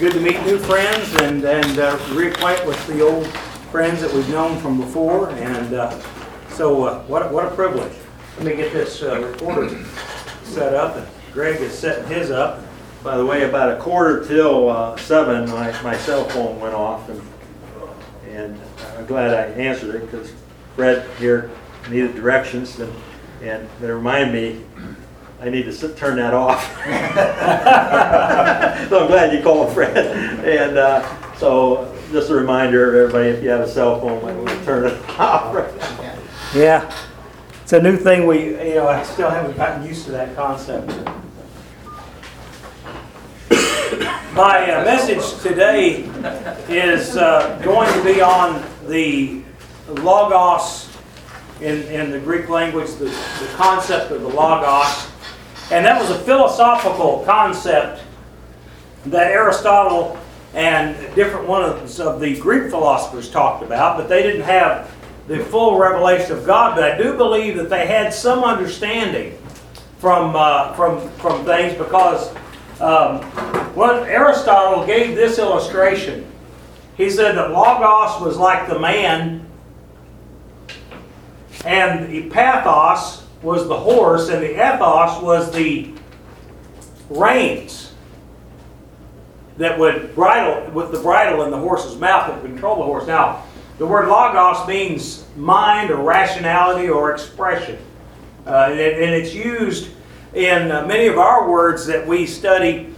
good to meet new friends and reacquaint with the old friends that we've known from before. And so what a privilege. Let me get this recorder set up, and Greg is setting his up. By the way, about 6:45, my cell phone went off, and I'm glad I answered it because Fred here needed directions, and they reminded me I need to turn that off. So I'm glad you called, Fred. And so just a reminder, everybody, if you have a cell phone, we'll turn it off. Yeah, it's a new thing. I still haven't gotten used to that concept. My message today is going to be on the logos in the Greek language, the concept of the logos. And that was a philosophical concept that Aristotle and different ones of the Greek philosophers talked about, but they didn't have the full revelation of God. But I do believe that they had some understanding from things, because what Aristotle gave this illustration. He said that logos was like the man, and the pathos was the horse, and the ethos was the reins that would bridle, with the bridle in the horse's mouth, that would control the horse. Now, the word logos means mind or rationality or expression. And it's used in many of our words that we study.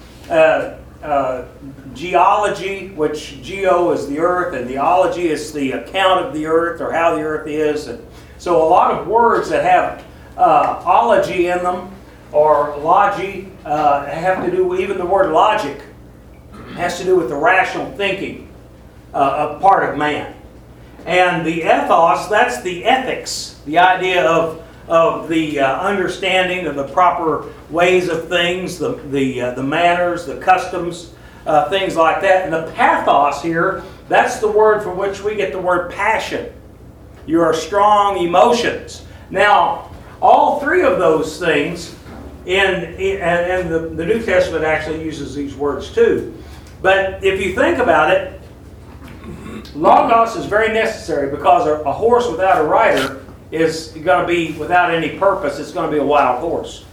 Geology, which geo is the earth, and the ology is the account of the earth or how the earth is. And so a lot of words that have ology in them, or logy, have to do with, even the word logic has to do with the rational thinking of part of man. And the ethos, that's the ethics, the idea of the understanding of the proper ways of things, the manners, the customs, things like that. And the pathos here, that's the word from which we get the word passion. Your strong emotions. Now, all three of those things, and the New Testament actually uses these words too. But if you think about it, logos is very necessary, because a horse without a rider is going to be without any purpose. It's going to be a wild horse.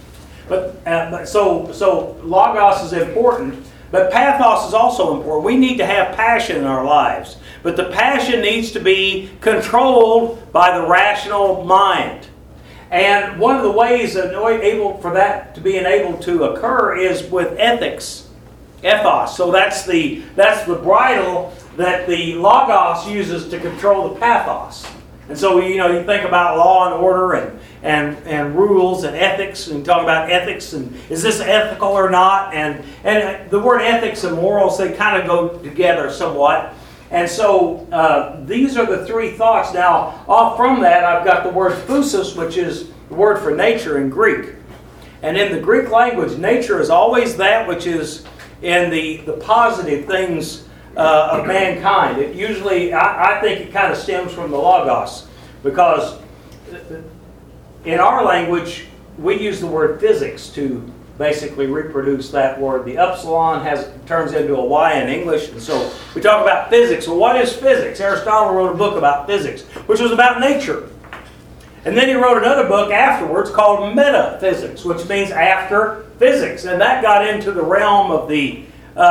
So logos is important, but pathos is also important. We need to have passion in our lives, but the passion needs to be controlled by the rational mind. And one of the ways for that to be able to occur is with ethics, ethos. So that's the bridle that the logos uses to control the pathos. And so you think about law and order and rules and ethics, and talk about ethics and is this ethical or not? And the word ethics and morals, they kind of go together somewhat. And so these are the three thoughts. Now, off from that, I've got the word phusis, which is the word for nature in Greek. And in the Greek language, nature is always that which is in the positive things of mankind. It usually, I think it kind of stems from the logos, because in our language, we use the word physics to basically reproduce that word. The upsilon turns into a Y in English, and so we talk about physics. Well, what is physics? Aristotle wrote a book about physics, which was about nature. And then he wrote another book afterwards called Metaphysics, which means after physics. And that got into the realm of the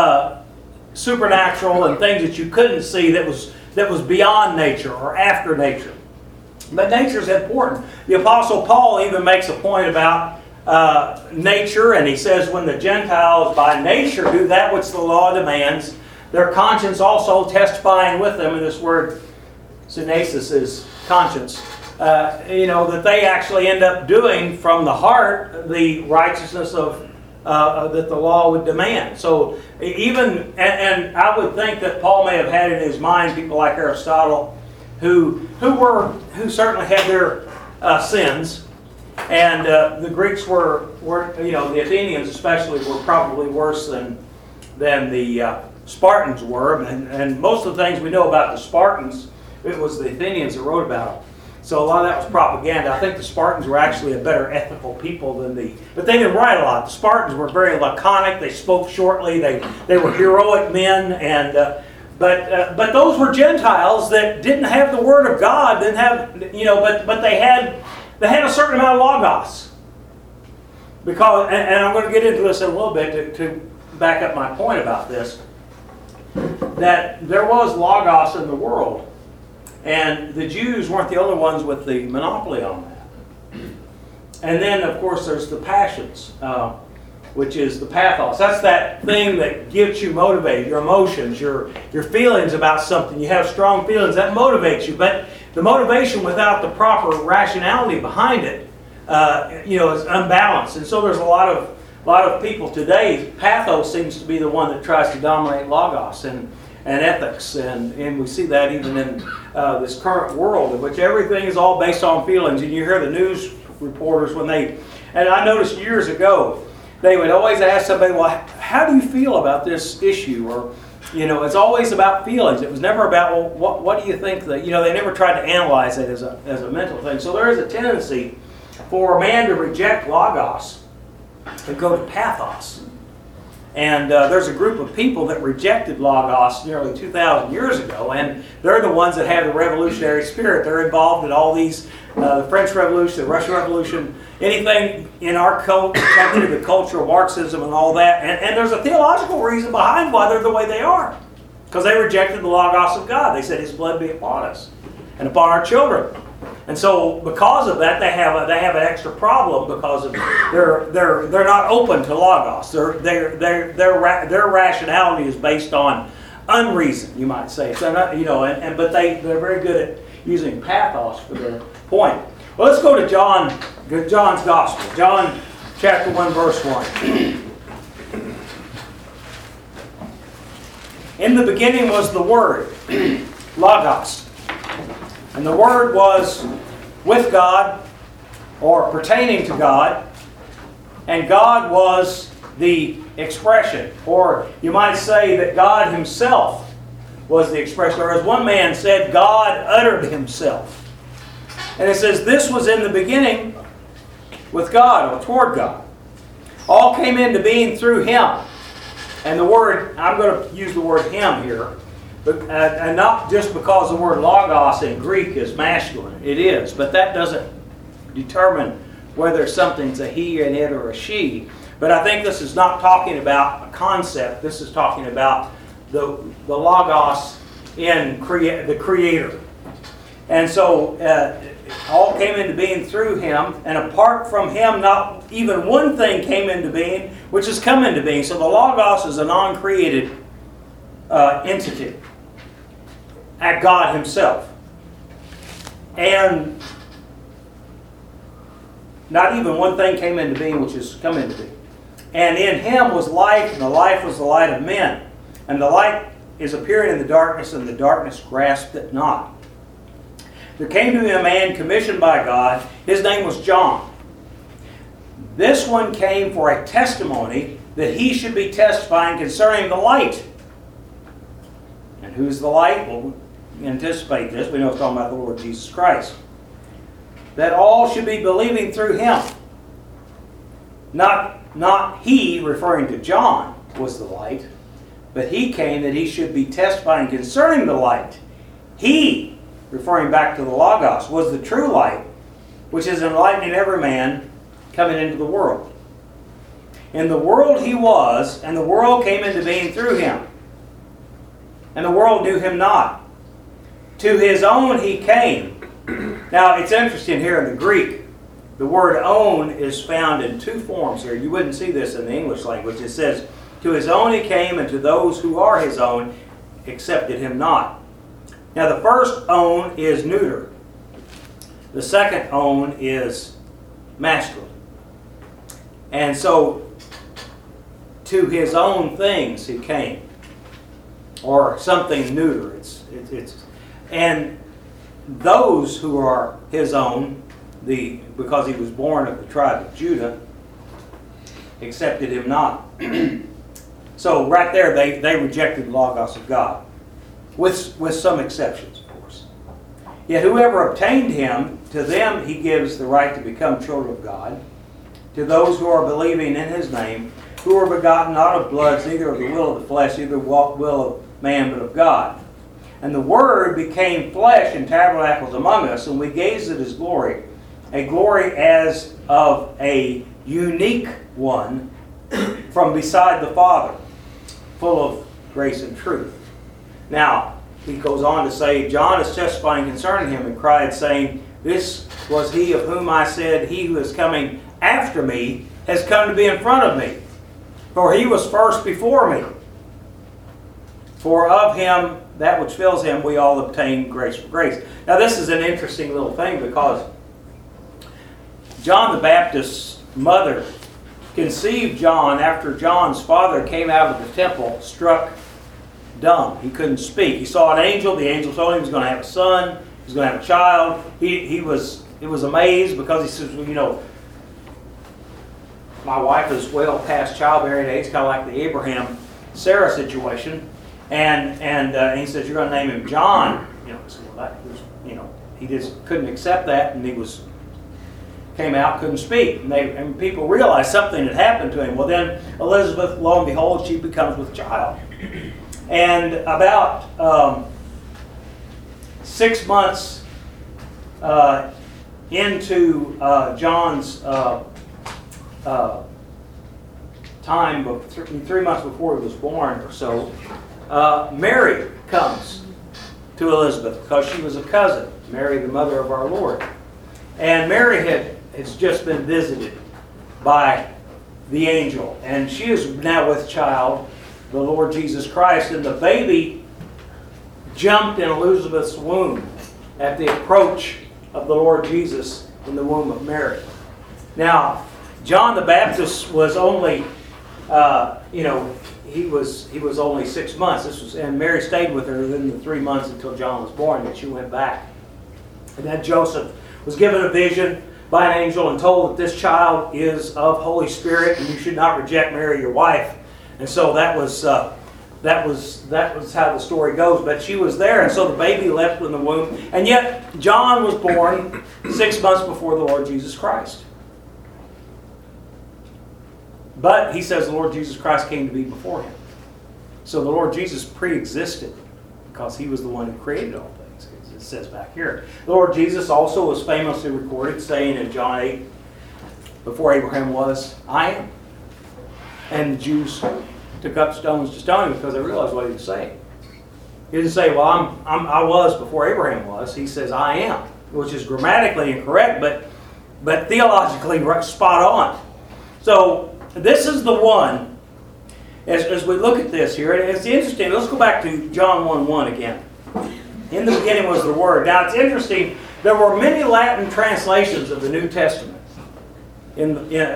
supernatural and things that you couldn't see that was beyond nature or after nature. But nature is important. The Apostle Paul even makes a point about nature, and he says, when the Gentiles by nature do that which the law demands, their conscience also testifying with them, and this word synesis is conscience, that they actually end up doing from the heart the righteousness of that the law would demand. So even, and I would think that Paul may have had in his mind people like Aristotle who certainly had their sins. And the Greeks were the Athenians especially were probably worse than the Spartans were. And most of the things we know about the Spartans, it was the Athenians that wrote about them. So a lot of that was propaganda. I think the Spartans were actually a better ethical people than but they didn't write a lot. The Spartans were very laconic. They spoke shortly. They were heroic men, and but those were Gentiles that didn't have the Word of God. Didn't have but they had a certain amount of logos. Because and I'm going to get into this in a little bit to back up my point about this. That there was logos in the world. And the Jews weren't the only ones with the monopoly on that. And then, of course, there's the passions, which is the pathos. That's that thing that gets you motivated, your emotions, your feelings about something. You have strong feelings, that motivates you. But the motivation without the proper rationality behind it, is unbalanced. And so there's a lot of people today, pathos seems to be the one that tries to dominate logos and ethics, and we see that even in this current world in which everything is all based on feelings. And you hear the news reporters and I noticed years ago, they would always ask somebody, well, how do you feel about this issue? Or, it's always about feelings. It was never about, well, what do you think that, they never tried to analyze it as a mental thing. So there is a tendency for a man to reject logos and go to pathos. And there's a group of people that rejected logos nearly 2,000 years ago, and they're the ones that have the revolutionary spirit. They're involved in all these, the French Revolution, the Russian Revolution, anything in our country, the culture of Marxism and all that. And there's a theological reason behind why they're the way they are. Because they rejected the logos of God. They said His blood be upon us and upon our children. And so, because of that, they have an extra problem because of they're not open to logos. Their rationality is based on unreason, you might say. So not, but they're very good at using pathos for their point. Well, let's go to John's Gospel, John chapter 1, verse 1. In the beginning was the Word, Logos. And the Word was with God, or pertaining to God, and God was the expression. Or you might say that God Himself was the expression. Or as one man said, God uttered Himself. And it says, this was in the beginning with God, or toward God. All came into being through Him. And the word, I'm going to use the word Him here, but, and not just because the word logos in Greek is masculine. It is, but that doesn't determine whether something's a he, an it, or a she. But I think this is not talking about a concept. This is talking about the logos in the Creator. And so all came into being through Him, and apart from Him, not even one thing came into being, which has come into being. So the logos is a non-created entity at God Himself. And not even one thing came into being which has come into being. And in Him was life, and the life was the light of men. And the light is appearing in the darkness, and the darkness grasped it not. There came to Him a man commissioned by God. His name was John. This one came for a testimony that he should be testifying concerning the light. And who's the light? Well, we anticipate this. We know it's talking about the Lord Jesus Christ. That all should be believing through Him. Not he, referring to John, was the light, but he came that he should be testifying concerning the light. He, referring back to the Logos, was the true light, which is enlightening every man coming into the world. In the world He was, and the world came into being through Him. And the world knew Him not. To His own He came. Now, it's interesting here in the Greek, the word own is found in two forms here. You wouldn't see this in the English language. It says, to His own He came, and to those who are His own accepted Him not. Now, the first own is neuter. The second own is masculine. And so, to His own things He came. Or something neuter. And those who are His own, because He was born of the tribe of Judah, accepted Him not. So right there, they rejected the Logos of God, with some exceptions, of course. Yet whoever obtained him, to them he gives the right to become children of God, to those who are believing in his name, who are begotten not of blood, neither of the will of the flesh, neither will of man, but of God. And the Word became flesh and tabernacles among us, and we gazed at his glory, a glory as of a unique one from beside the Father, full of grace and truth. Now, he goes on to say, John is testifying concerning him and cried, saying, This was he of whom I said, He who is coming after me has come to be in front of me. For he was first before me. For of him, that which fills him, we all obtain grace for grace. Now this is an interesting little thing, because John the Baptist's mother conceived John after John's father came out of the temple, struck dumb. He couldn't speak. He saw an angel. The angel told him he was going to have a son. He was going to have a child. He was amazed, because he says, well, you know, my wife is well past childbearing age, kind of like the Abraham-Sarah situation. And he says, you're going to name him John. You know, so that was, you know, he just couldn't accept that, and came out, couldn't speak. And people realized something had happened to him. Well, then Elizabeth, lo and behold, she becomes with child. And about 6 months into John's time, 3 months before he was born or so, Mary comes to Elizabeth, because she was a cousin, Mary, the mother of our Lord. And Mary has just been visited by the angel, and she is now with child, the Lord Jesus Christ, and the baby jumped in Elizabeth's womb at the approach of the Lord Jesus in the womb of Mary. Now, John the Baptist was only, he was only 6 months. And Mary stayed with her in the 3 months until John was born, and she went back. And then Joseph was given a vision by an angel and told that this child is of Holy Spirit, and you should not reject Mary, your wife. And so that was how the story goes. But she was there, and so the baby left in the womb. And yet John was born 6 months before the Lord Jesus Christ. But he says the Lord Jesus Christ came to be before him. So the Lord Jesus pre-existed, because he was the one who created all things. It says back here. The Lord Jesus also was famously recorded saying in John 8, before Abraham was, I am. And the Jews took up stones to stone him, because they realized what he was saying. He didn't say, well, I was before Abraham was. He says, I am, which is grammatically incorrect, but theologically spot on. So this is the one, as we look at this here, and it's interesting. Let's go back to John 1:1 again. In the beginning was the Word. Now it's interesting, there were many Latin translations of the New Testament in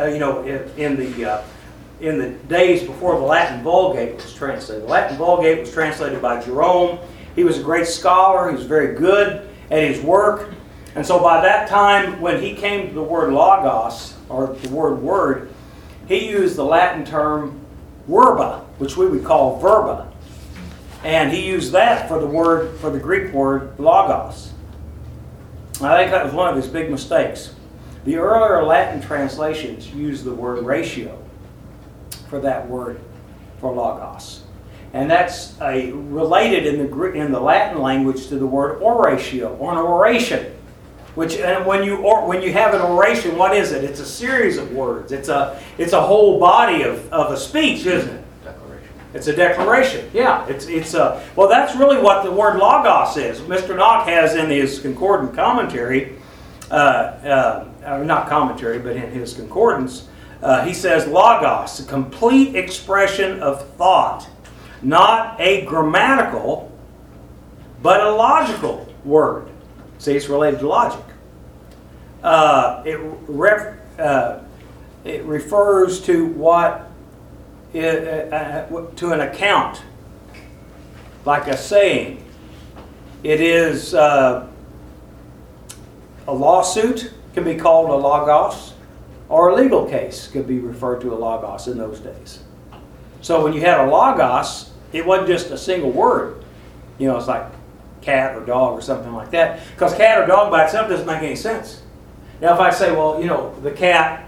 the days before the Latin Vulgate was translated. The Latin Vulgate was translated by Jerome. He was a great scholar. He was very good at his work. And so by that time, when he came to the word logos, or the word word, he used the Latin term verba, which we would call verba. And he used that for the Greek word logos. I think that was one of his big mistakes. The earlier Latin translations used the word ratio for that word, for logos. And that's related in the Latin language to the word oratio, or an oration. And when you have an oration, what is it? It's a series of words. It's a whole body of a speech, isn't it? Declaration. It's a declaration. Yeah. Well, that's really what the word logos is. Mr. Knock has in his concordant commentary, not commentary, but in his concordance, he says logos, a complete expression of thought, not a grammatical, but a logical word. See, it's related to logic. It refers to to an account, like a saying. It is a lawsuit can be called a logos, or a legal case could be referred to a logos in those days. So when you had a logos, it wasn't just a single word. You know, it's like cat or dog or something like that. Because cat or dog by itself doesn't make any sense. Now if I say, well, you know, the cat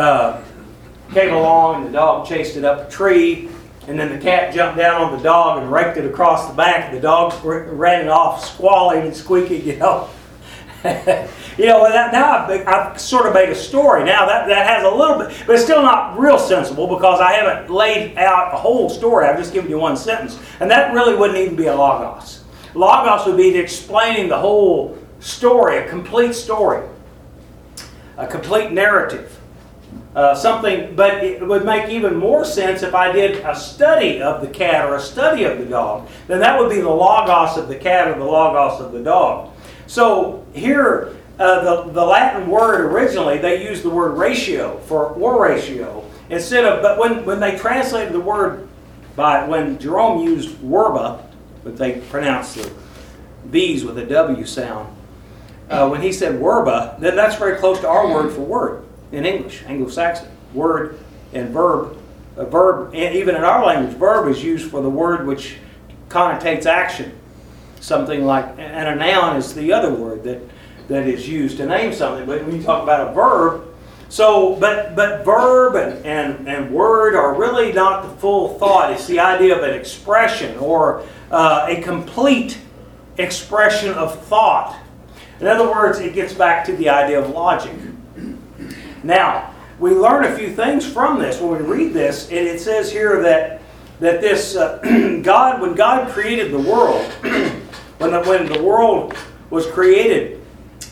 came along and the dog chased it up a tree, and then the cat jumped down on the dog and raked it across the back, and the dog ran it off squalling and squeaking, you know. You know, now I've sort of made a story. Now that has a little bit, but it's still not real sensible because I haven't laid out a whole story. I've just given you one sentence. And that really wouldn't even be a logos. Logos would be explaining the whole story, a complete story, a complete narrative. Something, but it would make even more sense if I did a study of the cat or a study of the dog. Then that would be the logos of the cat or the logos of the dog. So here, the Latin word originally, they used the word ratio for ratio instead of, but when they translated the word when Jerome used verba, but they pronounced the V's with a W sound, when he said verba, then that's very close to our word for word in English, Anglo-Saxon. Word and verb, a verb, and even in our language, verb is used for the word which connotates action. Something like, and a noun is the other word that is used to name something. But when you talk about a verb, so but verb and word are really not the full thought. It's the idea of an expression or a complete expression of thought. In other words, it gets back to the idea of logic. Now, we learn a few things from this. When we read this, and it says here that this when God created the world, when the world was created,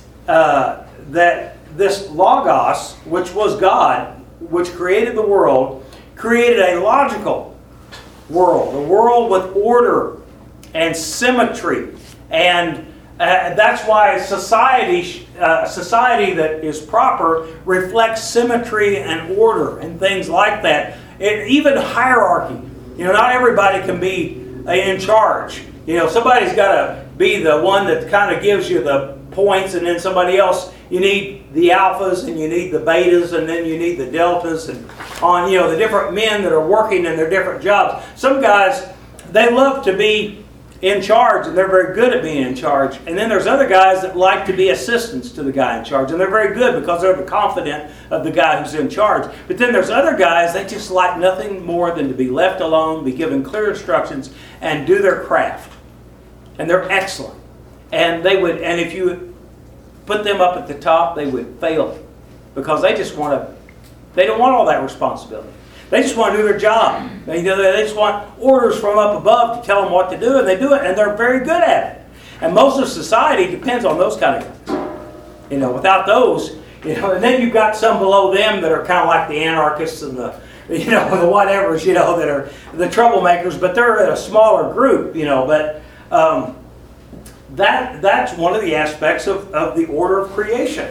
that this Logos, which was God, which created the world, created a logical world, a world with order and symmetry. And that's why society that is proper reflects symmetry and order and things like that. Even hierarchy. You know, not everybody can be in charge. You know, somebody's got to be the one that kind of gives you the points, and then somebody else, you need the alphas and you need the betas and then you need the deltas, and on, you know, the different men that are working in their different jobs. Some guys, they love to be in charge and they're very good at being in charge. And then there's other guys that like to be assistants to the guy in charge, and they're very good because they're the confidant of the guy who's in charge. But then there's other guys, they just like nothing more than to be left alone, be given clear instructions, and do their craft. And they're excellent. And if you put them up at the top, they would fail because they don't want all that responsibility. They just want to do their job. They just want orders from up above to tell them what to do, and they do it, and they're very good at it. And most of society depends on those kind of guys. You know, without those, you know, and then you've got some below them that are kind of like the anarchists and the whatevers, you know, that are the troublemakers, but they're in a smaller group, you know. But that's one of the aspects of the order of creation.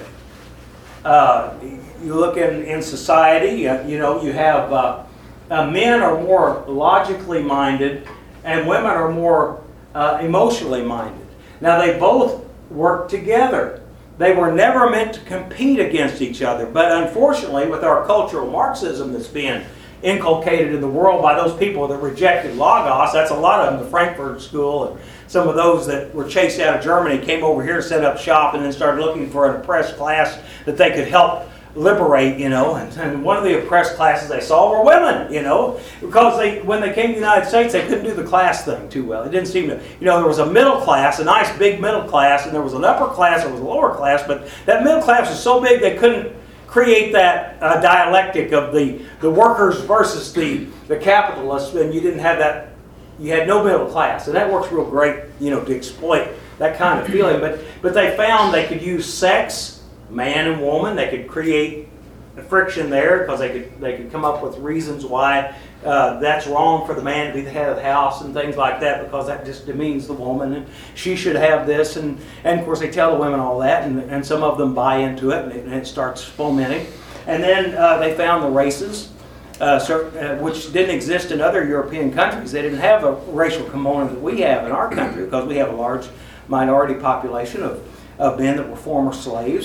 You look in society, you know, you have men are more logically minded and women are more emotionally minded. Now, they both work together. They were never meant to compete against each other. But unfortunately, with our cultural Marxism that's being inculcated in the world by those people that rejected Logos, that's a lot of them, the Frankfurt School, and some of those that were chased out of Germany came over here, set up shop, and then started looking for an oppressed class that they could help liberate, you know. And one of the oppressed classes they saw were women, you know, because when they came to the United States, they couldn't do the class thing too well. It didn't seem to, you know, there was a middle class, a nice big middle class, and there was an upper class, there was a lower class, but that middle class was so big they couldn't create that dialectic of the workers versus the capitalists, and you didn't have that. You had no middle class, and that works real great, you know, to exploit that kind of feeling. But they found they could use sex, man and woman. They could create a friction there because they could come up with reasons why that's wrong for the man to be the head of the house and things like that, because that just demeans the woman and she should have this. And of course they tell the women all that, and some of them buy into it, and it starts fomenting. And then they found the races. Which didn't exist in other European countries. They didn't have a racial component that we have in our country because we have a large minority population of men that were former slaves.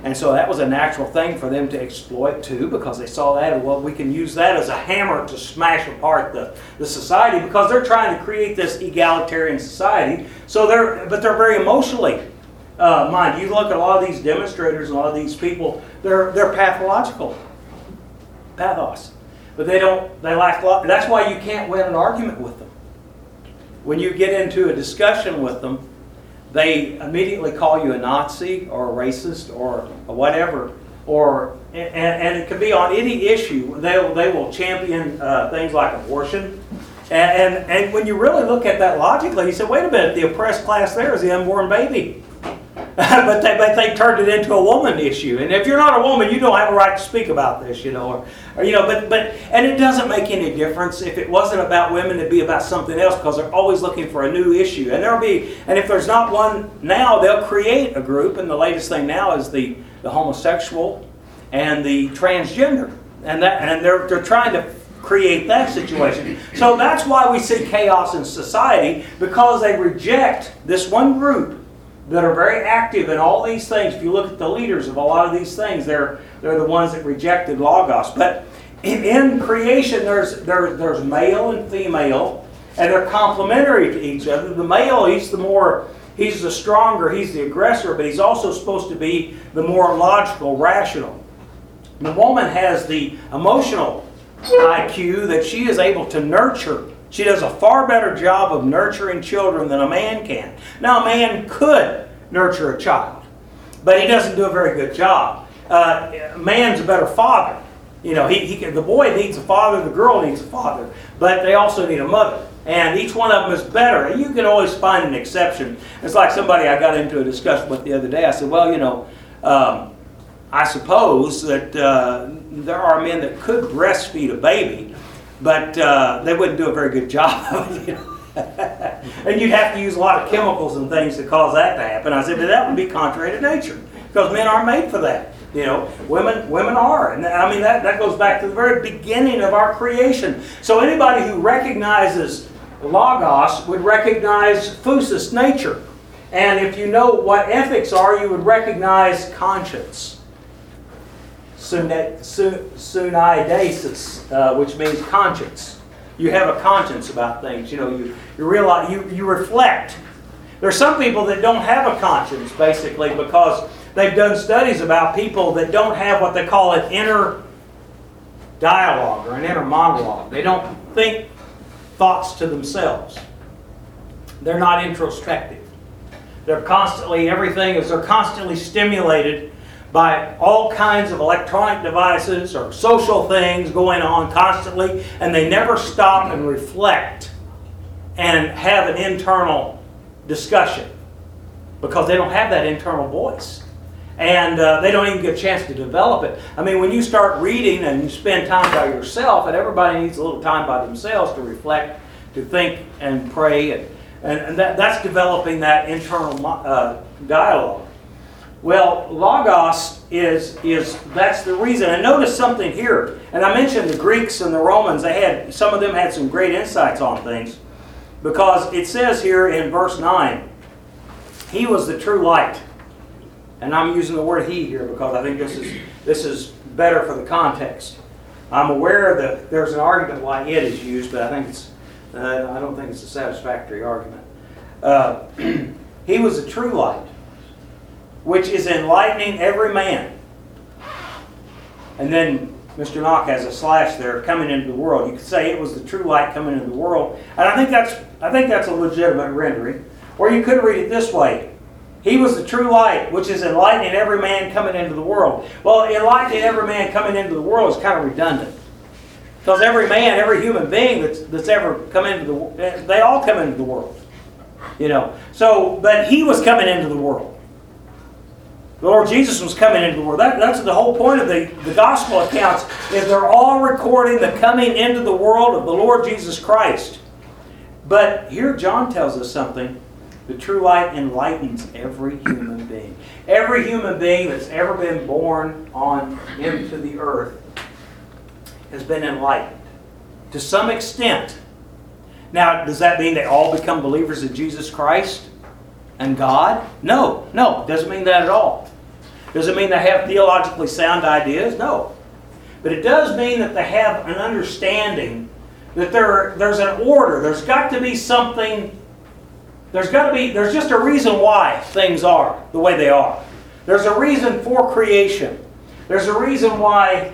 And so that was a natural thing for them to exploit too, because they saw that, well, we can use that as a hammer to smash apart the society, because they're trying to create this egalitarian society. So they're very emotionally minded. You look at a lot of these demonstrators, a lot of these people, they're pathological. Pathos. But they lack love. That's why you can't win an argument with them. When you get into a discussion with them, they immediately call you a Nazi or a racist or whatever, and it could be on any issue. They will champion things like abortion, and when you really look at that logically, you say, wait a minute, the oppressed class there is the unborn baby, but they turned it into a woman issue. And if you're not a woman, you don't have a right to speak about this, and it doesn't make any difference. If it wasn't about women, it'd be about something else, because they're always looking for a new issue. And if there's not one now, they'll create a group, and the latest thing now is the homosexual and the transgender. And they're trying to create that situation. So that's why we see chaos in society, because they reject this one group that are very active in all these things. If you look at the leaders of a lot of these things, they're the ones that rejected Logos. But in creation, there's male and female, and they're complementary to each other. The male, he's the stronger, he's the aggressor, but he's also supposed to be the more logical, rational. The woman has the emotional IQ that she is able to nurture. She does a far better job of nurturing children than a man can. Now, a man could nurture a child, but he doesn't do a very good job. A man's a better father. The boy needs a father, the girl needs a father, but they also need a mother. And each one of them is better. And you can always find an exception. It's like somebody I got into a discussion with the other day. I said, well, I suppose that there are men that could breastfeed a baby, but they wouldn't do a very good job of it. And you'd have to use a lot of chemicals and things to cause that to happen. I said, but that would be contrary to nature, because men aren't made for that. Women are. And I mean, that goes back to the very beginning of our creation. So anybody who recognizes Logos would recognize physis, nature. And if you know what ethics are, you would recognize conscience. Sunaidesis, which means conscience. You have a conscience about things. You realize, you reflect. There's some people that don't have a conscience, basically, because they've done studies about people that don't have what they call an inner dialogue or an inner monologue. They don't think thoughts to themselves. They're not introspective. They're constantly stimulated by all kinds of electronic devices or social things going on constantly, and they never stop and reflect and have an internal discussion, because they don't have that internal voice. And they don't even get a chance to develop it. I mean, when you start reading and you spend time by yourself, and everybody needs a little time by themselves to reflect, to think and pray, and that's developing that internal dialogue. Well, Logos that's the reason. And notice something here. And I mentioned the Greeks and the Romans. Some of them had some great insights on things, because it says here in verse 9, he was the true light. And I'm using the word he here because I think this is better for the context. I'm aware that there's an argument why it is used, but I don't think it's a satisfactory argument. He was the true light, which is enlightening every man. And then Mr. Knock has a slash there, coming into the world. You could say it was the true light coming into the world. And I think that's a legitimate rendering. Or you could read it this way. He was the true light, which is enlightening every man coming into the world. Well, enlightening every man coming into the world is kind of redundant. Because every man, every human being that's ever come into the world, they all come into the world. So, but he was coming into the world. The Lord Jesus was coming into the world. That's the whole point of the gospel accounts, is they're all recording the coming into the world of the Lord Jesus Christ. But here John tells us something. The true light enlightens every human being. Every human being that's ever been born into the earth has been enlightened to some extent. Now, does that mean they all become believers in Jesus Christ and God? No, it doesn't mean that at all. Does it mean they have theologically sound ideas? No. But it does mean that they have an understanding that there's an order. There's got to be something. There's just a reason why things are the way they are. There's a reason for creation. There's a reason why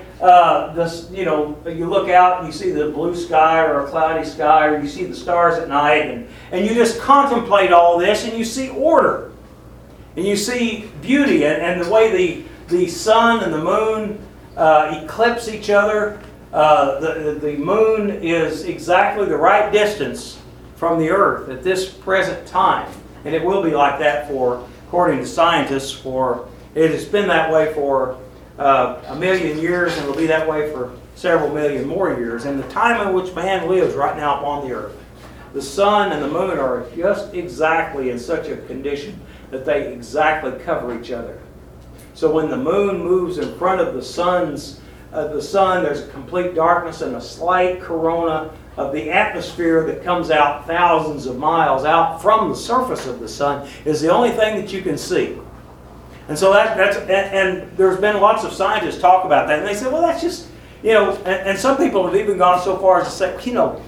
you look out and you see the blue sky or a cloudy sky, or you see the stars at night, and you just contemplate all this, and you see order. And you see beauty, and the way the sun and the moon eclipse each other. The moon is exactly the right distance from the earth at this present time. And it will be like that according to scientists, it has been that way for 1 million years, and it'll be that way for several million more years. And the time in which man lives right now upon the earth, the sun and the moon are just exactly in such a condition that they exactly cover each other. So when the moon moves in front of the sun, there's a complete darkness and a slight corona of the atmosphere that comes out thousands of miles out from the surface of the sun is the only thing that you can see. And so and there's been lots of scientists talk about that, and they say, well, that's just, and some people have even gone so far as to say,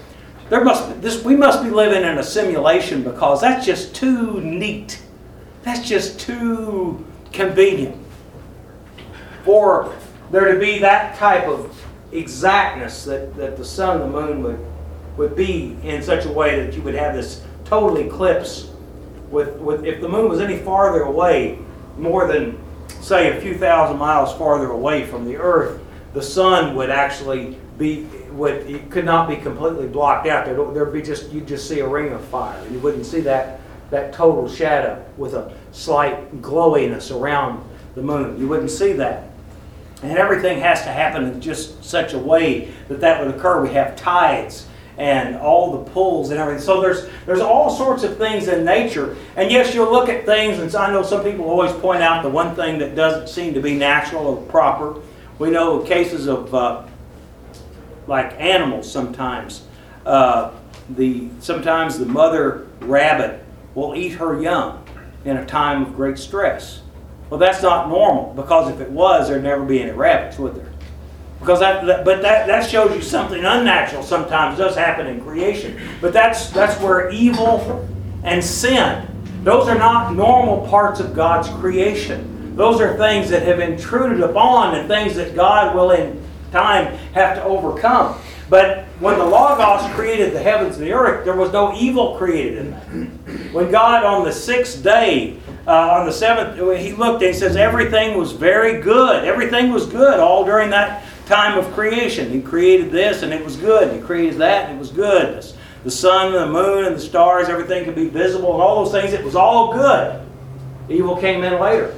we must be living in a simulation because that's just too neat. That's just too convenient for there to be that type of exactness that the sun and the moon would be in such a way that you would have this total eclipse with if the moon was any farther away, more than, say, a few thousand miles farther away from the earth, the sun would actually it could not be completely blocked out. There'd be you'd just see a ring of fire. You wouldn't see that total shadow with a slight glowiness around the moon. You wouldn't see that. And everything has to happen in just such a way that would occur. We have tides and all the pulls and everything. So there's all sorts of things in nature. And yes, you'll look at things, and I know some people always point out the one thing that doesn't seem to be natural or proper. We know cases of like animals sometimes. Sometimes the mother rabbit will eat her young in a time of great stress. Well, that's not normal, because if it was, there'd never be any rabbits, would there? Because that shows you something unnatural sometimes does happen in creation. But that's where evil and sin, those are not normal parts of God's creation. Those are things that have intruded upon and things that God will in time have to overcome. But when the Logos created the heavens and the earth, there was no evil created in that. When God on the sixth day, on the seventh, He looked and He says everything was very good. Everything was good all during that time of creation. He created this and it was good. He created that and it was good. The sun and the moon and the stars, everything could be visible and all those things. It was all good. Evil came in later.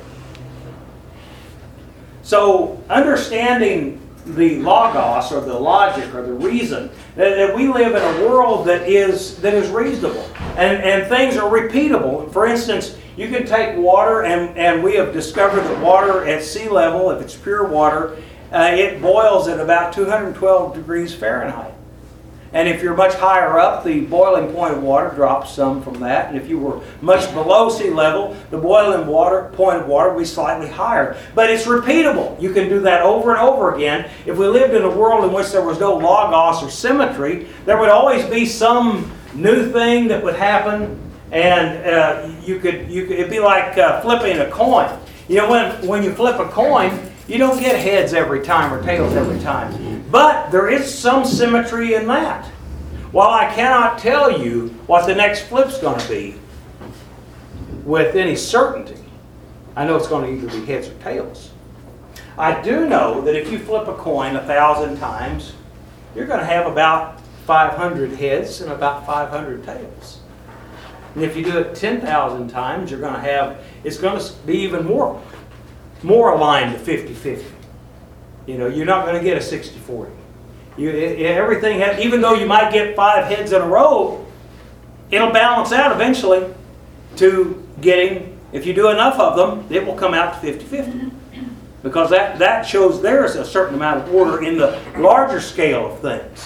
So understanding the Logos, or the logic, or the reason, that we live in a world that is reasonable. And things are repeatable. For instance, you can take water, and we have discovered that water at sea level, if it's pure water, it boils at about 212 degrees Fahrenheit. And if you're much higher up, the boiling point of water drops some from that. And if you were much below sea level, the boiling point of water would be slightly higher. But it's repeatable. You can do that over and over again. If we lived in a world in which there was no Logos or symmetry, there would always be some new thing that would happen. And it'd be like flipping a coin. You know, when you flip a coin, you don't get heads every time or tails every time. But there is some symmetry in that. While I cannot tell you what the next flip's going to be with any certainty, I know it's going to either be heads or tails. I do know that if you flip a coin 1,000 times, you're going to have about 500 heads and about 500 tails. And if you do it 10,000 times, it's going to be even more aligned to 50-50. You know, you're not going to get a 60-40. Everything even though you might get 5 heads in a row, it'll balance out eventually to getting, if you do enough of them, it will come out to 50-50. Because that shows there's a certain amount of order in the larger scale of things.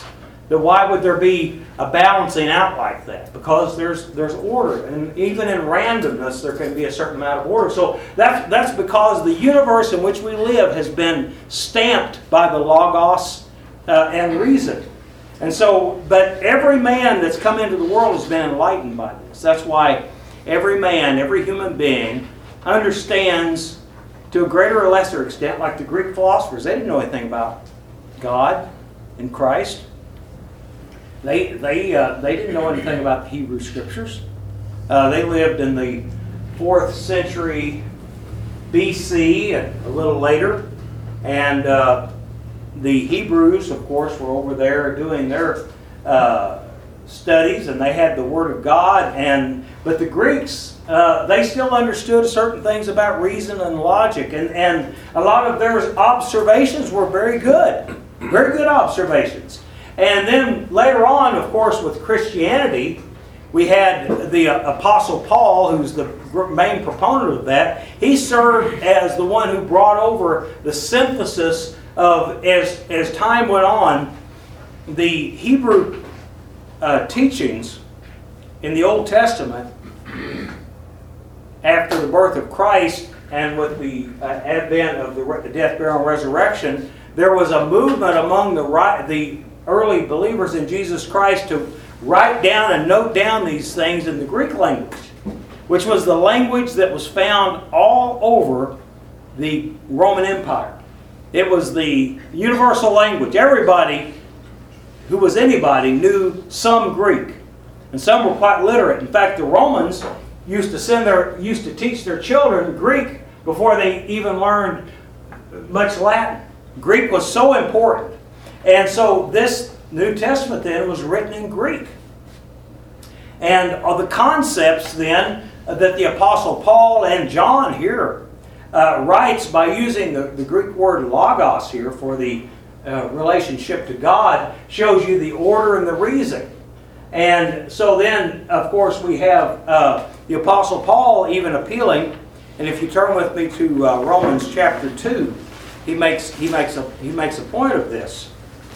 Then why would there be a balancing out like that? Because there's order, and even in randomness, there can be a certain amount of order. So that's because the universe in which we live has been stamped by the Logos and reason. And so, but every man that's come into the world has been enlightened by this. That's why every man, every human being understands to a greater or lesser extent, like the Greek philosophers. They didn't know anything about God and Christ. They didn't know anything about the Hebrew Scriptures. They lived in the 4th century BC and a little later. And the Hebrews, of course, were over there doing their studies, and they had the Word of God. But the Greeks, they still understood certain things about reason and logic. And a lot of their observations were very good observations. And then later on, of course, with Christianity, we had the Apostle Paul, who's the main proponent of that. He served as the one who brought over the synthesis of, as time went on, the Hebrew teachings in the Old Testament after the birth of Christ and with the advent of the death, burial, and resurrection. There was a movement among the early believers in Jesus Christ to write down and note down these things in the Greek language, which was the language that was found all over the Roman Empire. It was the universal language. Everybody who was anybody knew some Greek, and some were quite literate. In fact, the Romans used to teach their children Greek before they even learned much Latin. Greek was so important. And so this New Testament then was written in Greek. And the concepts then that the Apostle Paul and John here writes by using the Greek word logos here for the relationship to God shows you the order and the reason. And so then, of course, we have the Apostle Paul even appealing. And if you turn with me to Romans chapter 2, he makes a point of this.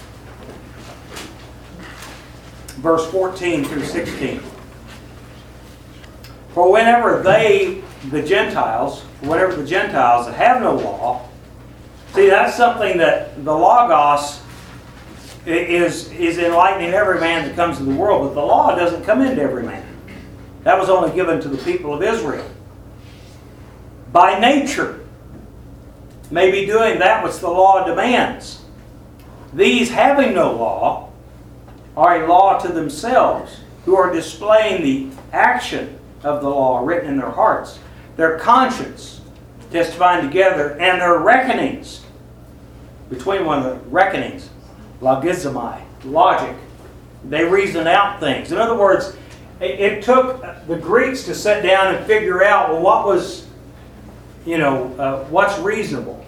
Verse 14 through 16. For whenever the Gentiles that have no law, see, that's something that the Logos is enlightening every man that comes to the world, but the law doesn't come into every man. That was only given to the people of Israel. By nature, may be doing that which the law demands. These, having no law, are a law to themselves, who are displaying the action of the law written in their hearts, their conscience testifying together, and their reckonings between one another. Reckonings, logizomai, logic. They reason out things. In other words, it took the Greeks to sit down and figure out, well, what was, what's reasonable?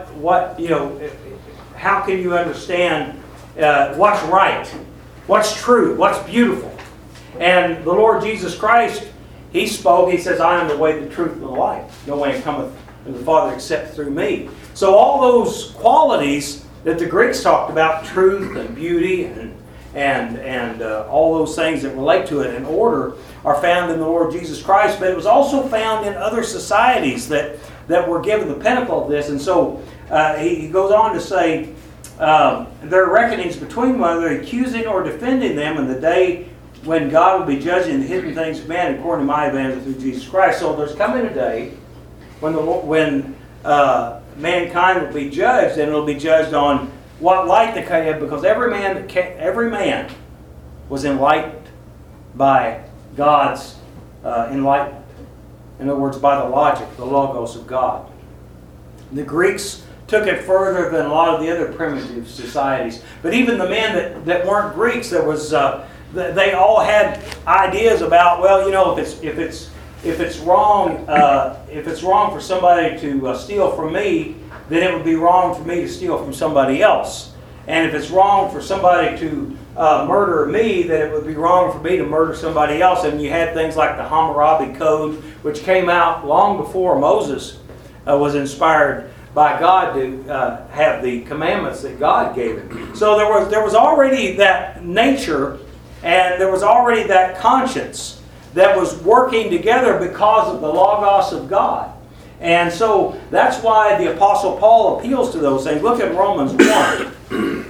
How can you understand what's right? What's true? What's beautiful? And the Lord Jesus Christ, He spoke. He says, I am the way, the truth, and the life. No man cometh to the Father except through me. So all those qualities that the Greeks talked about, truth and beauty and all those things that relate to it in order, are found in the Lord Jesus Christ. But it was also found in other societies that were given the pinnacle of this. And so he goes on to say, their reckonings between one another, accusing or defending them in the day when God will be judging the hidden things of man according to my advantage through Jesus Christ. So there's coming a day when mankind will be judged, and it'll be judged on what light they have, because every man was enlightened by God's enlightenment. In other words, by the logic, the logos of God. The Greeks took it further than a lot of the other primitive societies. But even the men that weren't Greeks, there was they all had ideas about, well, if it's wrong for somebody to steal from me, then it would be wrong for me to steal from somebody else. And if it's wrong for somebody to murder me, then it would be wrong for me to murder somebody else. And you had things like the Hammurabi Code, which came out long before Moses was inspired by God to have the commandments that God gave him. So there was already that nature, and there was already that conscience that was working together because of the Logos of God. And so that's why the Apostle Paul appeals to those things. Look at Romans 1.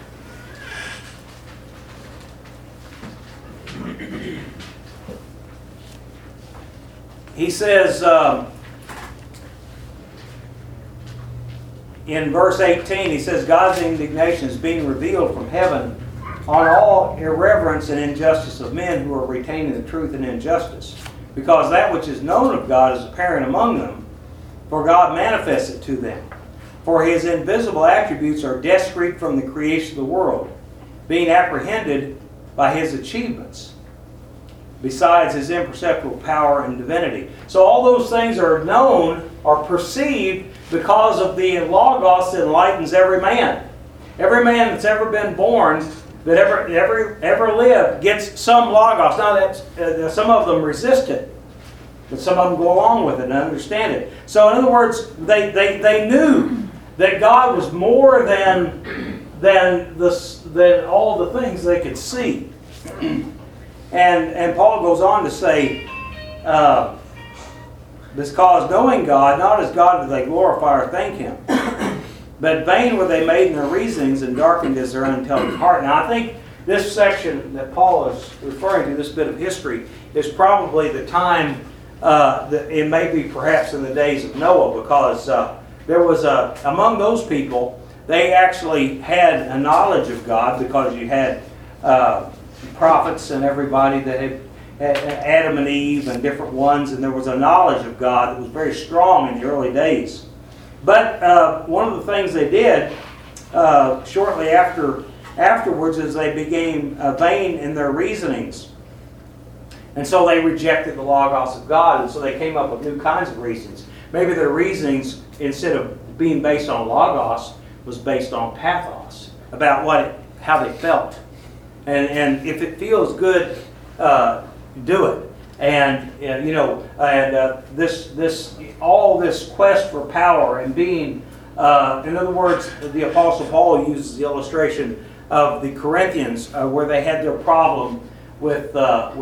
He says in verse 18, he says, God's indignation is being revealed from heaven on all irreverence and injustice of men who are retaining the truth in injustice. Because that which is known of God is apparent among them, for God manifests it to them. For his invisible attributes are discrete from the creation of the world, being apprehended by his achievements, besides his imperceptible power and divinity. So all those things are known or perceived because of the Logos that enlightens every man. Every man that's ever been born, that ever lived, gets some Logos. Now, that's, some of them resist it, but some of them go along with it and understand it. So in other words, they knew that God was more than all the things they could see. And Paul goes on to say, because knowing God, not as God do they glorify or thank him, but vain were they made in their reasonings, and darkened is their unintelligent heart. Now I think this section that Paul is referring to, this bit of history, is probably the time, it may be perhaps in the days of Noah, because there was among those people, they actually had a knowledge of God, because you had prophets and everybody that had Adam and Eve and different ones, and there was a knowledge of God that was very strong in the early days. But one of the things they did shortly afterwards is they became vain in their reasonings. And so they rejected the Logos of God, and so they came up with new kinds of reasons. Maybe their reasonings, instead of being based on Logos, was based on pathos, about how they felt. And if it feels good, do it. And all this quest for power and being, in other words, the Apostle Paul uses the illustration of the Corinthians, where they had their problem with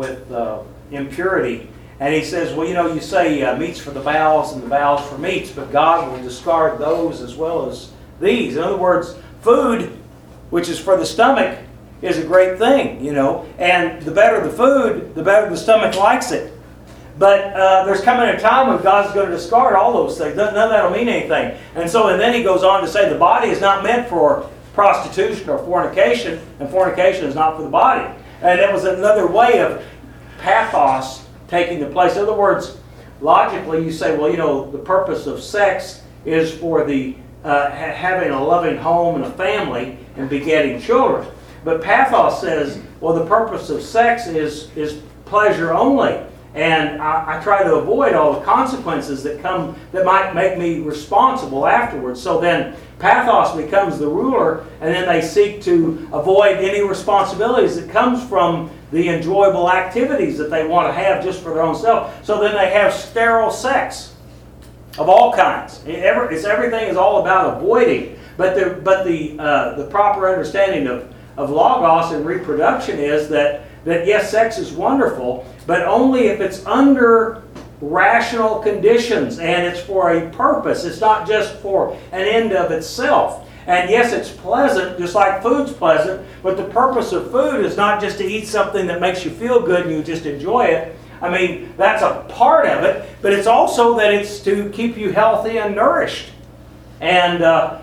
impurity. And he says, well, you say meats for the bowels and the bowels for meats, but God will discard those as well as these. In other words, food, which is for the stomach, is a great thing, and the better the food, the better the stomach likes it. But there's coming a time when God's going to discard all those things. None of that will mean anything. And then he goes on to say the body is not meant for prostitution or fornication, and fornication is not for the body. And that was another way of pathos taking the place. In other words, logically you say, well, the purpose of sex is for the having a loving home and a family and begetting children. But pathos says, well, the purpose of sex is pleasure only. And I try to avoid all the consequences that might make me responsible afterwards. So then pathos becomes the ruler, and then they seek to avoid any responsibilities that comes from the enjoyable activities that they want to have just for their own self. So then they have sterile sex of all kinds. Everything is all about avoiding. But the proper understanding of Logos and reproduction is that yes, sex is wonderful, but only if it's under rational conditions and it's for a purpose. It's not just for an end of itself. And yes, it's pleasant, just like food's pleasant, but the purpose of food is not just to eat something that makes you feel good and you just enjoy it. I mean, that's a part of it, but it's also that it's to keep you healthy and nourished, and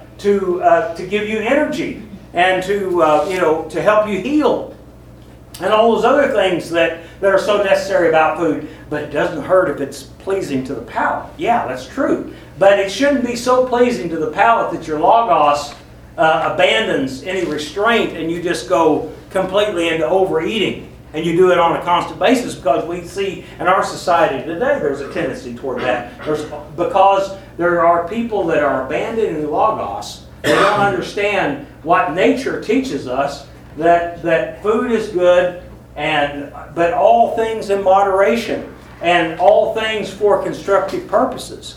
to give you energy, and to help you heal, and all those other things that are so necessary about food. But it doesn't hurt if it's pleasing to the palate. Yeah, that's true. But it shouldn't be so pleasing to the palate that your Logos abandons any restraint and you just go completely into overeating. And you do it on a constant basis, because we see in our society today there's a tendency toward that. Because there are people that are abandoning the Logos. They don't understand what nature teaches us, that food is good, but all things in moderation, and all things for constructive purposes.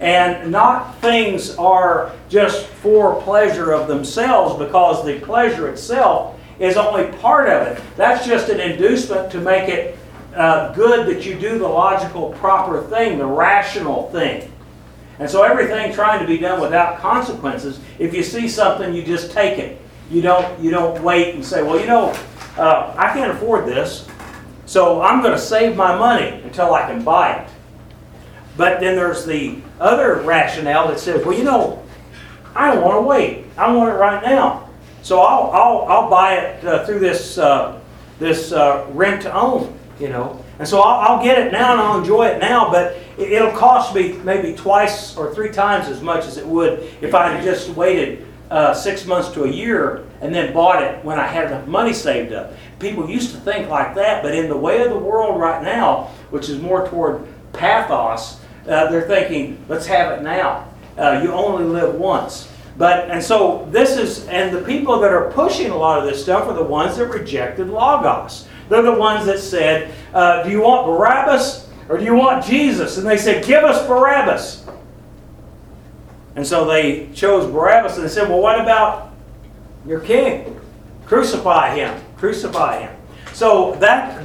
And not things are just for pleasure of themselves, because the pleasure itself is only part of it. That's just an inducement to make it good that you do the logical, proper thing, the rational thing. And so everything trying to be done without consequences, if you see something, you just take it. You don't wait and say, well, I can't afford this, so I'm going to save my money until I can buy it. But then there's the other rationale that says, well, I don't want to wait. I want it right now. So I'll buy it through this rent to own, And so I'll get it now and I'll enjoy it now, but it'll cost me maybe twice or three times as much as it would if I had just waited 6 months to a year and then bought it when I had enough money saved up. People used to think like that, but in the way of the world right now, which is more toward pathos, they're thinking, let's have it now. You only live once. And the people that are pushing a lot of this stuff are the ones that rejected Logos. They're the ones that said, do you want Barabbas or do you want Jesus? And they said, give us Barabbas. And so they chose Barabbas, and they said, well, what about your king? Crucify him. Crucify him. So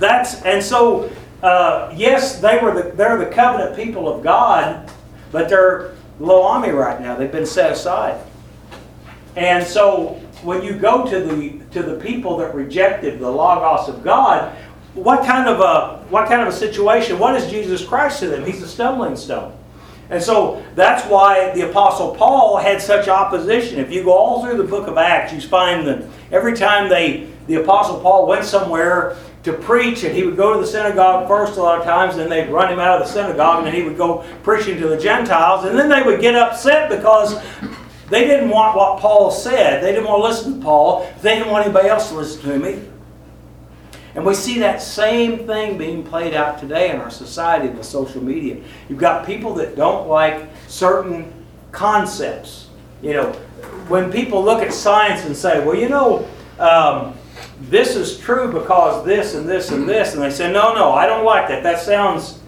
yes, they're the covenant people of God, but they're Lo Ami right now. They've been set aside. And so when you go to the people that rejected the Logos of God, what kind of a situation? What is Jesus Christ to them? He's a stumbling stone. And so that's why the Apostle Paul had such opposition. If you go all through the book of Acts, you find that every time the Apostle Paul went somewhere to preach, and he would go to the synagogue first a lot of times, and then they'd run him out of the synagogue, and then he would go preaching to the Gentiles, and then they would get upset because they didn't want what Paul said. They didn't want to listen to Paul. They didn't want anybody else to listen to him either. And we see that same thing being played out today in our society with social media. You've got people that don't like certain concepts. When people look at science and say, well, this is true because this and this and this, and they say, no, I don't like that. That sounds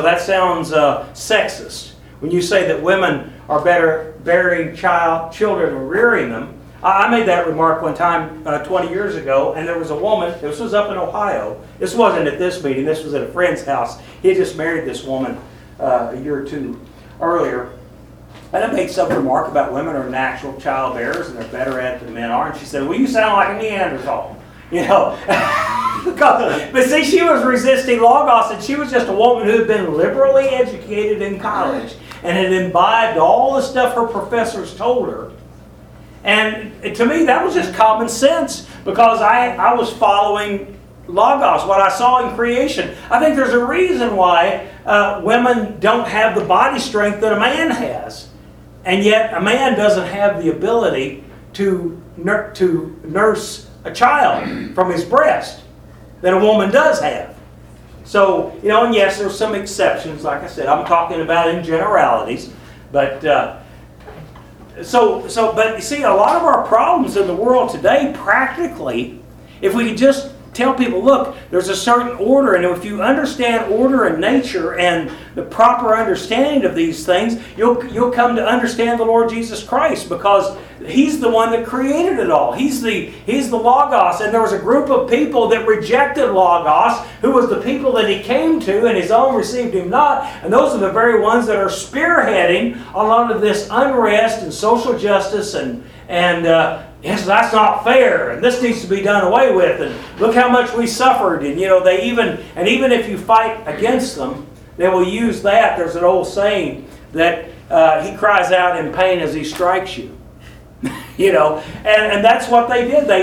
sexist. When you say that women are better bearing children and rearing them. I made that remark one time 20 years ago, and there was a woman, this was up in Ohio. This wasn't at this meeting, this was at a friend's house. He had just married this woman a year or two earlier. And I made some remark about women are natural child bearers and they're better at it than men are. And she said, well, you sound like a Neanderthal. But see, she was resisting Logos, and she was just a woman who had been liberally educated in college and had imbibed all the stuff her professors told her. And to me, that was just common sense, because I was following Logos, what I saw in creation. I think there's a reason why women don't have the body strength that a man has. And yet a man doesn't have the ability to nurse a child from his breast that a woman does have. So, and yes, there's some exceptions. Like I said, I'm talking about in generalities. But but you see, a lot of our problems in the world today, practically, if we could just tell people, look, there's a certain order, and if you understand order and nature and the proper understanding of these things, you'll come to understand the Lord Jesus Christ, because He's the one that created it all. He's the Logos, and there was a group of people that rejected Logos, who was the people that He came to, and His own received Him not, and those are the very ones that are spearheading a lot of this unrest and social justice and yes, that's not fair, and this needs to be done away with, and look how much we suffered, and even if you fight against them, they will use that. There's an old saying that He cries out in pain as He strikes you. And that's what they did.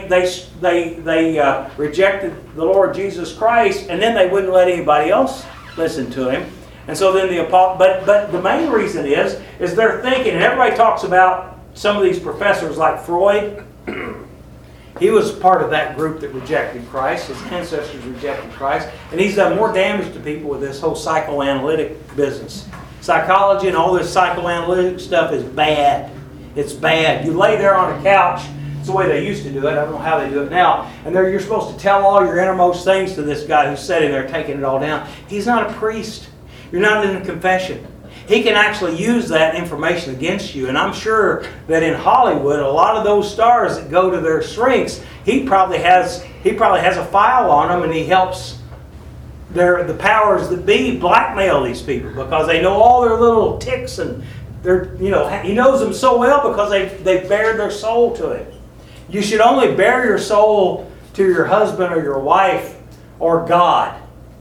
They rejected the Lord Jesus Christ, and then they wouldn't let anybody else listen to Him. And so then but the main reason is they're thinking, and everybody talks about some of these professors like Freud. He was part of that group that rejected Christ. His ancestors rejected Christ. And he's done more damage to people with this whole psychoanalytic business. Psychology and all this psychoanalytic stuff is bad. It's bad. You lay there on a couch. It's the way they used to do it. I don't know how they do it now. And you're supposed to tell all your innermost things to this guy who's sitting there taking it all down. He's not a priest. You're not in a confession. he can actually use that information against you. And I'm sure that in Hollywood, a lot of those stars that go to their shrinks, he probably has a file on them, and he helps the powers that be blackmail these people because they know all their little ticks, and he knows them so well because they bared their soul to him. You should only bare your soul to your husband or your wife or God.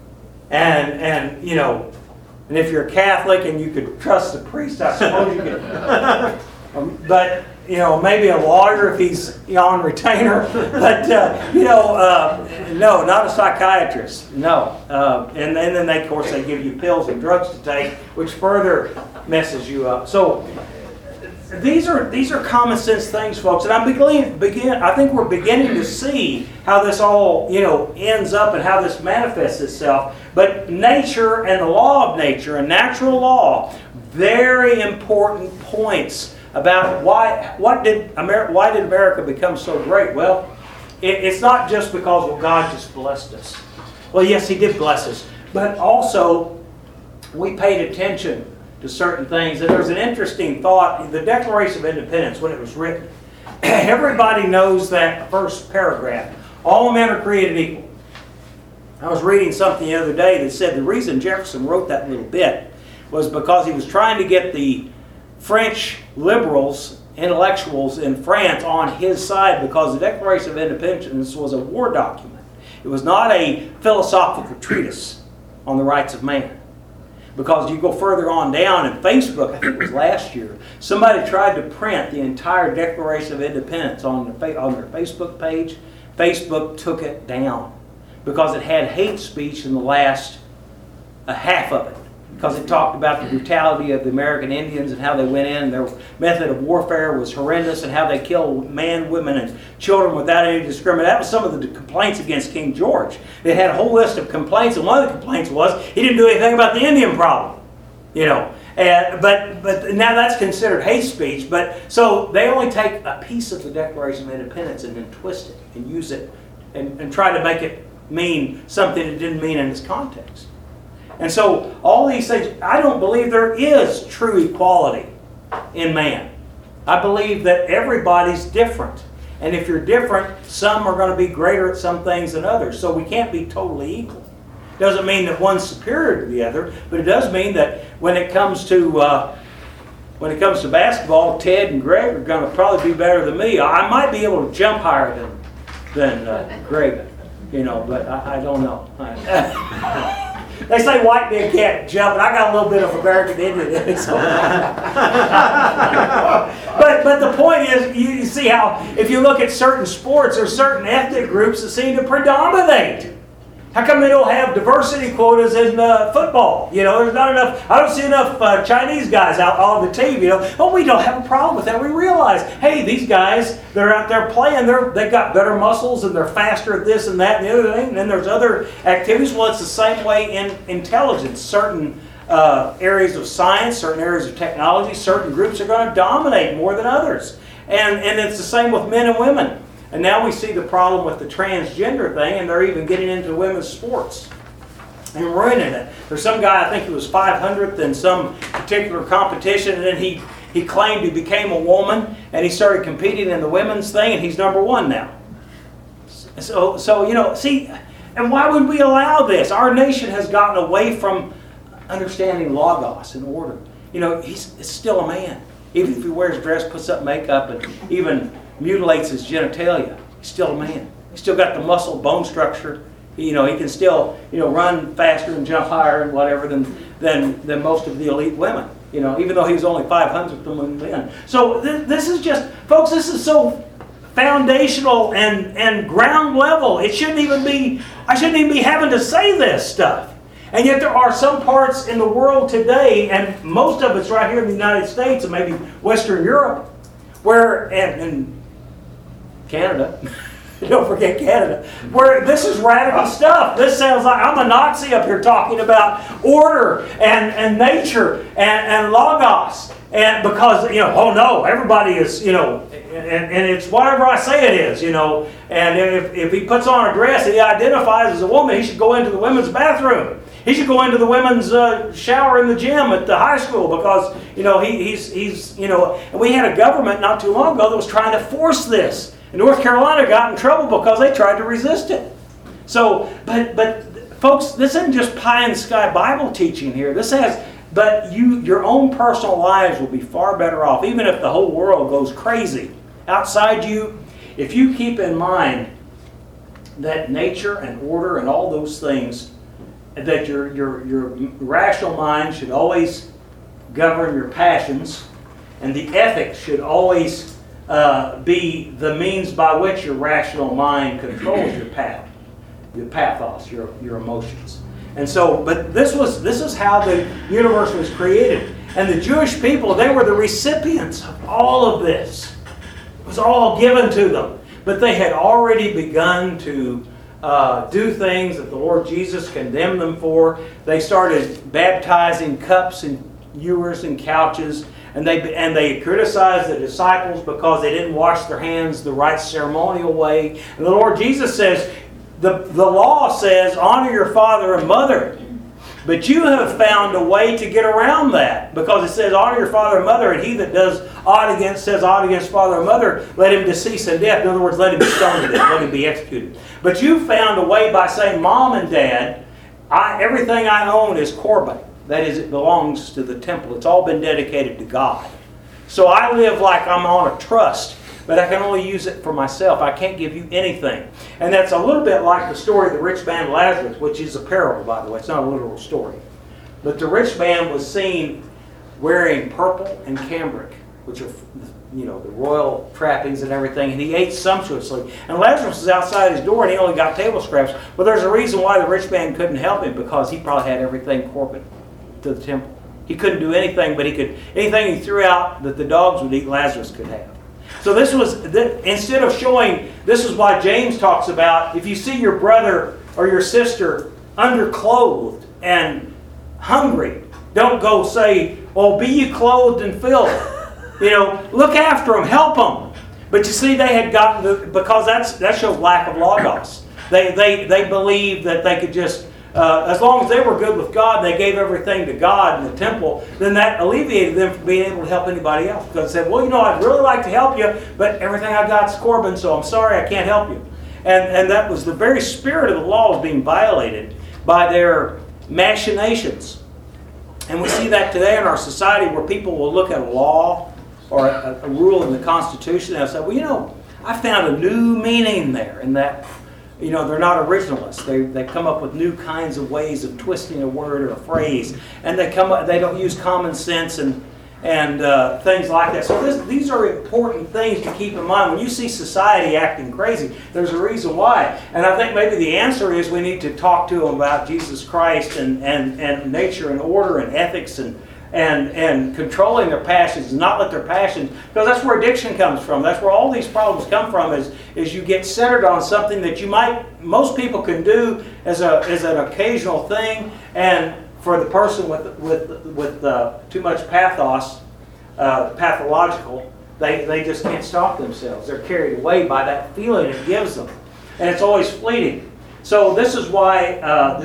And if you're Catholic and you could trust the priest, I suppose you could. But maybe a lawyer if he's on retainer. But no, not a psychiatrist. No. And then of course they give you pills and drugs to take, which further messes you up. So these are common sense things, folks, and I think we're beginning to see how this all ends up and how this manifests itself. But nature and the law of nature and natural law, very important points about why did America become so great? Well, it's not just because God just blessed us. Well, yes, He did bless us, but also we paid attention to certain things. And there's an interesting thought. The Declaration of Independence, when it was written, everybody knows that first paragraph. All men are created equal. I was reading something the other day that said the reason Jefferson wrote that little bit was because he was trying to get the French liberals, intellectuals in France on his side, because the Declaration of Independence was a war document. It was not a philosophical treatise on the rights of man. Because you go further on down, in Facebook, I think it was last year, somebody tried to print the entire Declaration of Independence on their Facebook page. Facebook took it down because it had hate speech in the last half of it. Because it talked about the brutality of the American Indians and how they went in. Their method of warfare was horrendous, and how they killed men, women, and children without any discrimination. That was some of the complaints against King George. They had a whole list of complaints, and one of the complaints was he didn't do anything about the Indian problem. But now that's considered hate speech. But so they only take a piece of the Declaration of Independence and then twist it and use it and try to make it mean something it didn't mean in its context. And so all these things, I don't believe there is true equality in man. I believe that everybody's different. And if you're different, some are going to be greater at some things than others. So we can't be totally equal. Doesn't mean that one's superior to the other, but it does mean that when it comes to basketball, Ted and Greg are going to probably be better than me. I might be able to jump higher than Greg, but I don't know. They say white men can't jump, and I got a little bit of American Indian in me. So. But the point is, you see how if you look at certain sports, there's certain ethnic groups that seem to predominate. How come they don't have diversity quotas in football? There's not enough. I don't see enough Chinese guys out on the team. But we don't have a problem with that. We realize, hey, these guys, they're out there playing. They've got better muscles and they're faster at this and that and the other thing. And then there's other activities. Well, it's the same way in intelligence. Certain areas of science, certain areas of technology, certain groups are going to dominate more than others. And it's the same with men and women. And now we see the problem with the transgender thing, and they're even getting into women's sports and ruining it. There's some guy, I think he was 500th in some particular competition, and then he claimed he became a woman, and he started competing in the women's thing, and he's number one now. So see, and why would we allow this? Our nation has gotten away from understanding logos and order. He's still a man. Even if he wears a dress, puts up makeup, and even mutilates his genitalia, he's still a man. He's still got the muscle bone structure. He can still run faster and jump higher and whatever than most of the elite women. Even though he was only 500th among men. So this is just, folks, this is so foundational and ground level. It shouldn't even be. I shouldn't even be having to say this stuff. And yet there are some parts in the world today, and most of it's right here in the United States and maybe Western Europe, where and Canada, don't forget Canada, where this is radical stuff. This sounds like I'm a Nazi up here talking about order and nature and logos. And because, oh no, everybody is, and it's whatever I say it is, and if he puts on a dress and he identifies as a woman, he should go into the women's bathroom. He should go into the women's shower in the gym at the high school because, he's and we had a government not too long ago that was trying to force this. And North Carolina got in trouble because they tried to resist it. So, but folks, this isn't just pie in the sky Bible teaching here. But your own personal lives will be far better off, even if the whole world goes crazy outside you. If you keep in mind that nature and order and all those things, that your rational mind should always govern your passions, and the ethics should always be the means by which your rational mind controls your pathos, your emotions. And so, but this is how the universe was created. And the Jewish people, they were the recipients of all of this. It was all given to them. But they had already begun to do things that the Lord Jesus condemned them for. They started baptizing cups and ewers and couches. And they criticized the disciples because they didn't wash their hands the right ceremonial way. And the Lord Jesus says, the law says, honor your father and mother. But you have found a way to get around that. Because it says, honor your father and mother, and he that does aught against father and mother, let him decease in death. In other words, let him be stoned to death, let him be executed. But you found a way by saying, Mom and Dad, everything I own is Corban. That is, it belongs to the temple. It's all been dedicated to God. So I live like I'm on a trust. But I can only use it for myself. I can't give you anything. And that's a little bit like the story of the rich man Lazarus, which is a parable, by the way. It's not a literal story. But the rich man was seen wearing purple and cambric, which are, the royal trappings and everything, and he ate sumptuously. And Lazarus was outside his door, and he only got table scraps. But there's a reason why the rich man couldn't help him, because he probably had everything corporate to the temple. He couldn't do anything, but anything he threw out that the dogs would eat, Lazarus could have. So instead of showing, this is why James talks about, if you see your brother or your sister underclothed and hungry, don't go say, oh, be ye clothed and filled. Look after them, help them. But you see, they had gotten, because that shows lack of logos. They believed that they could just, as long as they were good with God, they gave everything to God in the temple, then that alleviated them from being able to help anybody else. Because they said, well, I'd really like to help you, but everything I got is Corban, so I'm sorry, I can't help you. And that was the very spirit of the law was being violated by their machinations. And we see that today in our society, where people will look at a law or a rule in the Constitution and say, well, I found a new meaning there in that. They're not originalists. They come up with new kinds of ways of twisting a word or a phrase, and they don't use common sense and things like that. So these are important things to keep in mind. When you see society acting crazy, there's a reason why. And I think maybe the answer is we need to talk to them about Jesus Christ and nature and order and ethics and controlling their passions, and not let their passions, because that's where addiction comes from. That's where all these problems come from, is you get centered on something that most people can do as an occasional thing, and for the person with too much pathological, they just can't stop themselves. They're carried away by that feeling it gives them, and it's always fleeting. So this is why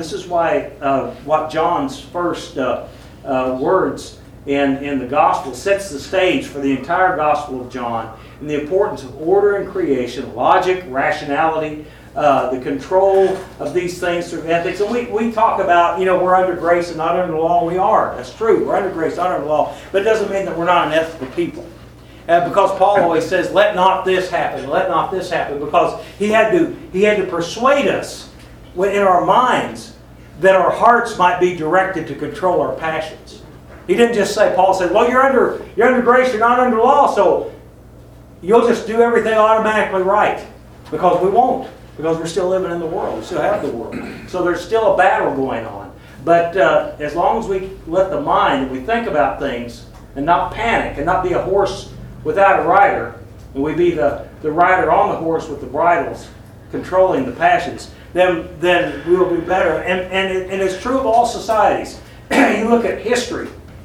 what John's first words in the gospel sets the stage for the entire gospel of John, and the importance of order in creation, logic, rationality, the control of these things through ethics. And we talk about, we're under grace and not under the law. We are. That's true. We're under grace, not under the law. But it doesn't mean that we're not an ethical people. Because Paul always says, let not this happen, let not this happen. Because he had to persuade us in our minds that our hearts might be directed to control our passions. He didn't just say, Paul said, well, you're under grace, you're not under law, so you'll just do everything automatically right. Because we won't. Because we're still living in the world. We still have the world. So there's still a battle going on. But as long as we let the mind, and we think about things, and not panic, and not be a horse without a rider, and we be the rider on the horse with the bridles, controlling the passions, then we will be better. And it's true of all societies. You look at history,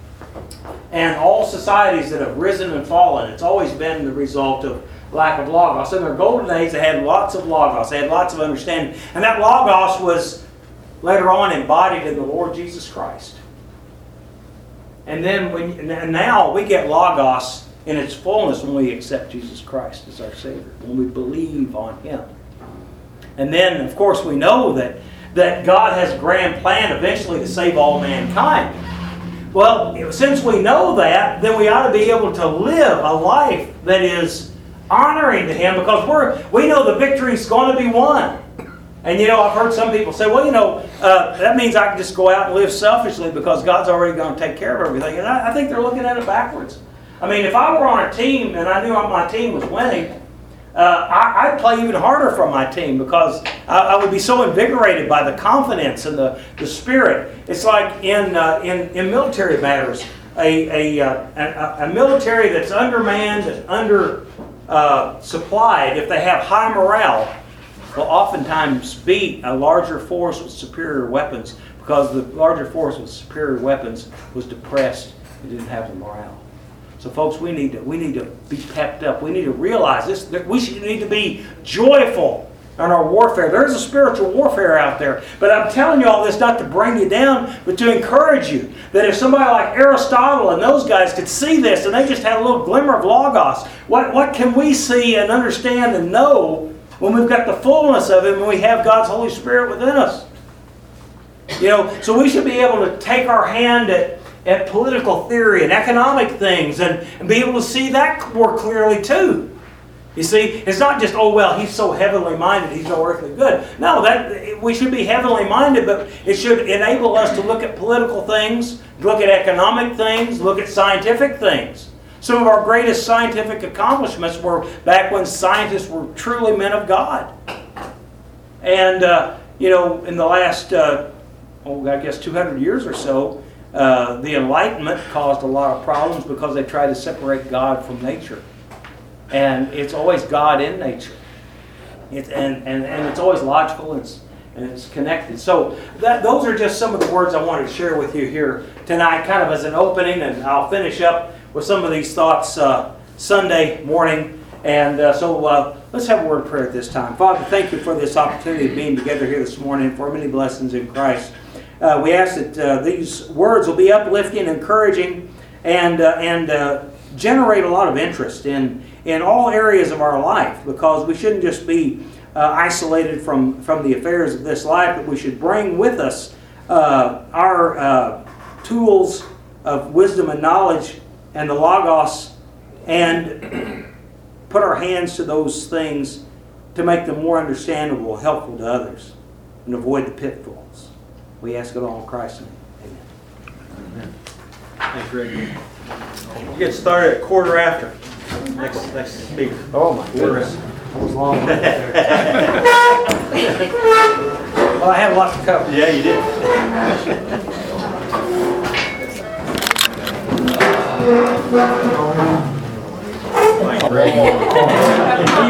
and all societies that have risen and fallen, it's always been the result of lack of logos. In their golden age, they had lots of logos. They had lots of understanding. And that logos later on embodied in the Lord Jesus Christ. And then now we get Logos in its fullness when we accept Jesus Christ as our Savior, when we believe on Him. And then, of course, we know that God has a grand plan eventually to save all mankind. Well, since we know that, then we ought to be able to live a life that is honoring to Him, because we know the victory is going to be won. And I've heard some people say, well, that means I can just go out and live selfishly because God's already going to take care of everything. And I think they're looking at it backwards. I mean, if I were on a team and I knew my team was winning, I'd play even harder for my team, because I would be so invigorated by the confidence and the spirit. It's like in military matters, a military that's undermanned and under supplied, if they have high morale, will oftentimes beat a larger force with superior weapons, because the larger force with superior weapons was depressed and didn't have the morale. So folks, we need to be pepped up. We need to realize this, that we need to be joyful in our warfare. There's a spiritual warfare out there. But I'm telling you all this not to bring you down, but to encourage you that if somebody like Aristotle and those guys could see this and they just had a little glimmer of Logos, what can we see and understand and know when we've got the fullness of it, when we have God's Holy Spirit within us? So we should be able to take our hand at political theory and economic things and be able to see that more clearly too. You see, it's not just, oh, well, he's so heavenly minded, he's no earthly good. No, we should be heavenly minded, but it should enable us to look at political things, look at economic things, look at scientific things. Some of our greatest scientific accomplishments were back when scientists were truly men of God. And, in the last, I guess 200 years or so, the Enlightenment caused a lot of problems because they tried to separate God from nature. And it's always God in nature. And it's always logical and it's connected. So those are just some of the words I wanted to share with you here tonight, kind of as an opening, and I'll finish up with some of these thoughts Sunday morning. And so let's have a word of prayer at this time. Father, thank you for this opportunity of being together here this morning, for many blessings in Christ. We ask that these words will be uplifting, encouraging, and generate a lot of interest in all areas of our life, because we shouldn't just be isolated from the affairs of this life, but we should bring with us our tools of wisdom and knowledge and the Logos, and put our hands to those things to make them more understandable, helpful to others, and avoid the pitfalls. We ask it all in Christ's name. Amen. Thanks, Greg. We'll get started at 1:15. Next speaker. Oh my goodness. That was long. Well, I had lots to cover. Yeah, you did.